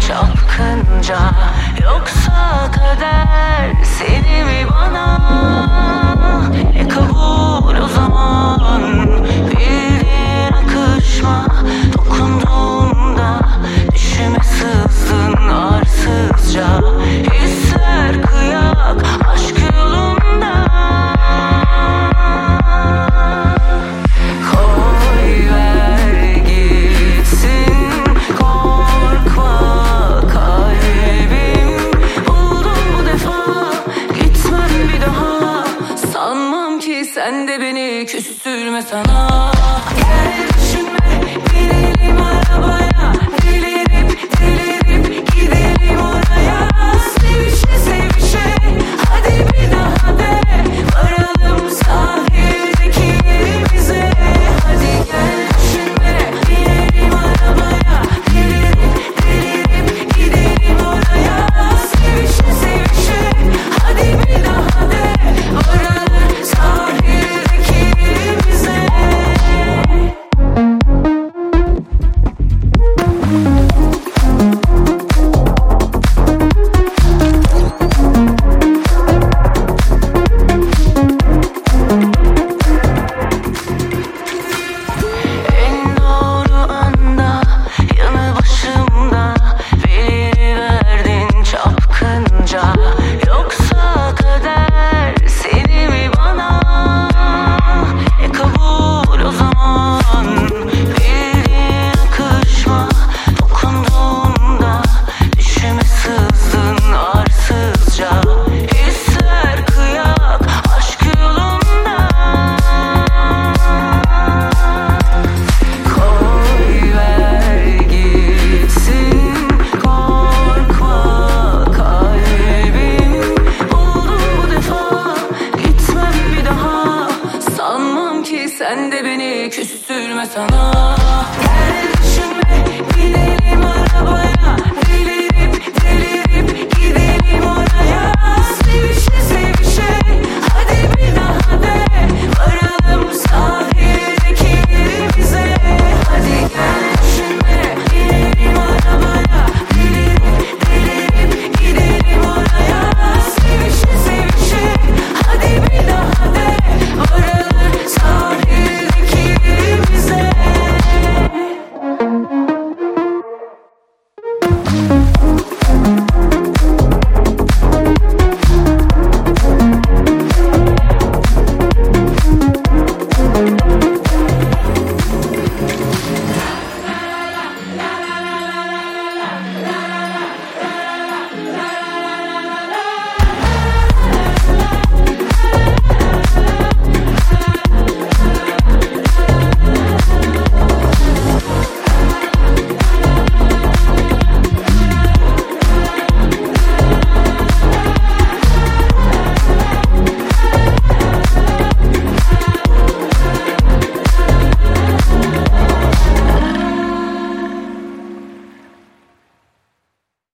çapkınca. Yoksa kader seni mi bana? Kabul o zaman, bildiğin akışma. Dokunduğunda düşüme sızdın arsızca. Hisler kıyak aşk yolunda. Koy ver gitsin, korkma kalbim. Buldum bu defa, gitmem bir daha. Sanmam ki sen de beni küstürme sana. Gel düşünme, binelim arabaya. Delirip delirip gidelim oraya. Sevişe sevişe hadi bir daha de. Varalım sahildeki evimize. Hadi gel düşünme, binelim arabaya. Delirip delirip gidelim oraya. Sevişe sevişe hadi bir daha de. Varalım sahildeki evimize. En doğru anda, yanı başımda veriverdin çapkınca. Yoksa kader seni mi bana? Kabul o zaman, bildiğin akışma. Dokunduğunda düşüme sızdın arsızca. Hisler kıyak aşk yolunda. Koy ver gitsin, korkma kalbim. Buldum bu defa, gitmem bir daha. Sanmam ki sen de beni küstürme sana. Gel düşünme, binelim arabaya.